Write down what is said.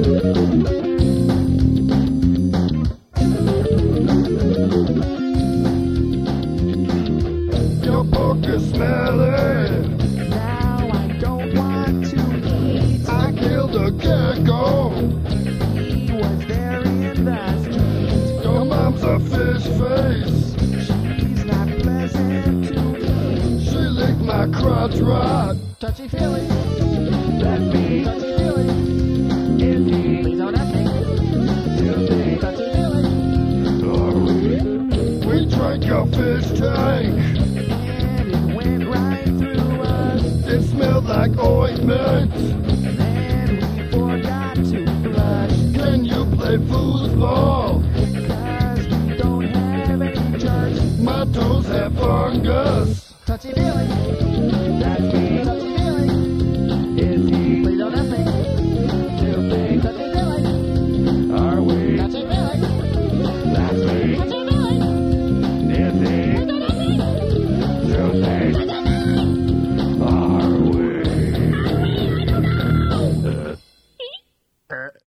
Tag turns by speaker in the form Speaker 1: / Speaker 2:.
Speaker 1: Your pork is smelly.
Speaker 2: Now I don't want to eat.
Speaker 1: I killed a gecko.
Speaker 2: He was there in the street.
Speaker 1: Your mom's a fish face.
Speaker 2: She's not pleasant to me.
Speaker 1: She licked my crotch rod.
Speaker 2: Touchy feely. That's me. Touchy feely. Is he? Please don't ask me. Touchy feely.
Speaker 1: We drank your fish tank.
Speaker 2: And it went right through us.
Speaker 1: It smelled like ointment.
Speaker 2: And we forgot to flush.
Speaker 1: Can you play foosball?
Speaker 2: 'Cause we don't have any church.
Speaker 1: My toes have fungus.
Speaker 2: Touchy feely.